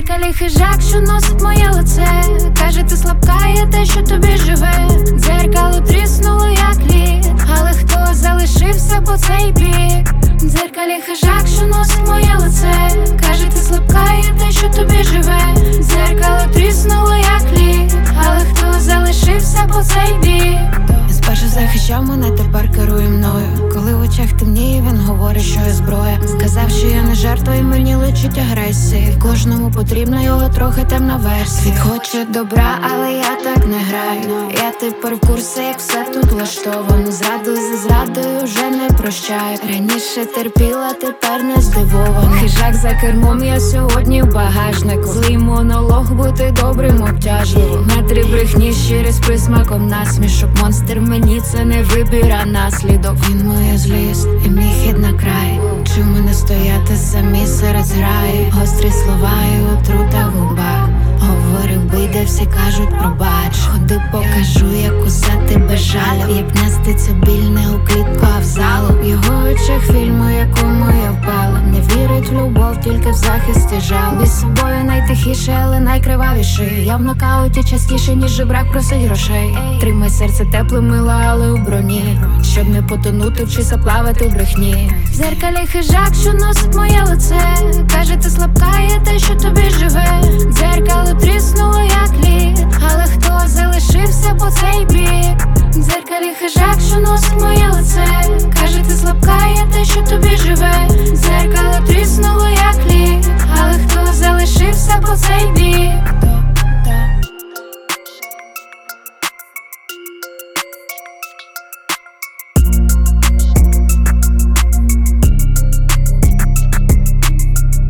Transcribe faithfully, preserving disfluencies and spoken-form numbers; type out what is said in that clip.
дзеркалі хижак, що носить моє лице. Каже, ти слабка, є те, що тобі живе. Дзеркало тріснуло, як лід, але хто залишився по цей бік? Дзеркалі хижак, що носить моє лице. Каже, ти слабка, є те, що тобі живе. Дзеркало тріснуло, як лід, але хто залишився по цей бік? Спершу захищав мене, тепер керує мною. Коли в очах темніє, він говорить, що я зброя. Сказав, що я не жертва і мені личить агресії. Кожному потрібна його трохи темна версія. Світ хоче добра, але я так не граю. Я тепер в курсі, як все тут влаштовано. Зраду за зрадою вже не прощаю. Раніше терпіла, тепер не здивована. Хижак за кермом, я сьогодні в багажнику. Злий монолог, бути добрим обтяжливо. Метри брехні, щирі з присмаком насмішок. Монстр мені це не вибір, а наслідок. Він моя злість і мій хід на край. Чи в мене стояти самі серед зграї? Гострі слова і отрута в губах. Говорив би, де всі кажуть пробач. Ходи покажу, як кусати без жалю. Як неститься біль не у клітку, а в залу. В його очах фільму, якому я впала. Не вірить в любов, тільки в захисті жалу. Із собою найтихіше, але найкривавіший. Я в нокауті частіше, ніж жебрак просить грошей. Тримай серце тепле, мила, але у броні, щоб не потонути чи заплавати в брехні. В дзеркалі хижак, що носить моє лице. Каже, ти слабка, є те, що тобі живе. Дзеркало тріснуло, як лід, але хто залишився по цей